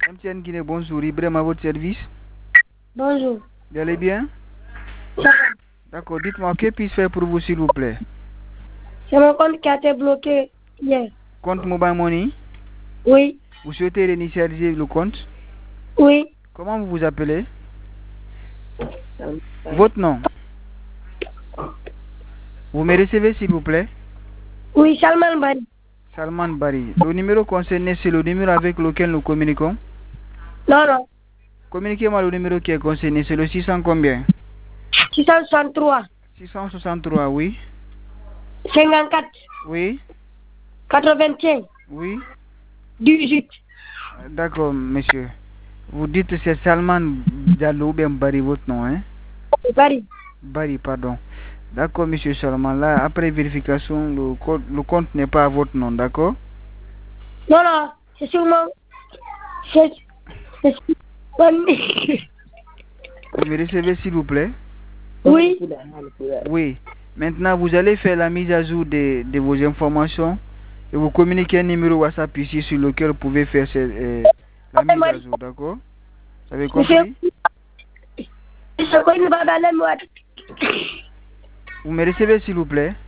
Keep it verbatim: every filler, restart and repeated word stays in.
M T N Guinée, bonjour. Ibrahim à votre service. Bonjour. Vous allez bien? Ça va. D'accord, dites-moi, que puis-je faire pour vous, s'il vous plaît? C'est mon compte qui a été bloqué hier. Compte Mobile Money? Oui. Vous souhaitez réinitialiser le compte? Oui. Comment vous vous appelez? Votre nom? Vous me recevez, s'il vous plaît? Oui, Salman Bari. Salman Bari. Le numéro concerné, c'est le numéro avec lequel nous communiquons? Non, non. Communiquez-moi le numéro qui est concerné. C'est le six cents combien? six cent soixante-trois. six cent soixante-trois, oui. cinquante-quatre. Oui. quatre-vingt-un. Oui. dix-huit. D'accord, monsieur. Vous dites que c'est Salman Diallo ou bien Bari, votre nom, hein? Bari. Bari, pardon. D'accord, monsieur Salman. Là, après vérification, le, code, le compte n'est pas à votre nom, d'accord? Non, non. C'est sur mon... C'est... C'est sur mon... Vous me recevez, s'il vous plaît? Oui. Oui. Maintenant, vous allez faire la mise à jour de, de vos informations et vous communiquez un numéro WhatsApp ici sur lequel vous pouvez faire ce, euh, la mise à jour, d'accord? Vous avez compris? Monsieur... Monsieur... Vous me recevez, s'il vous plaît?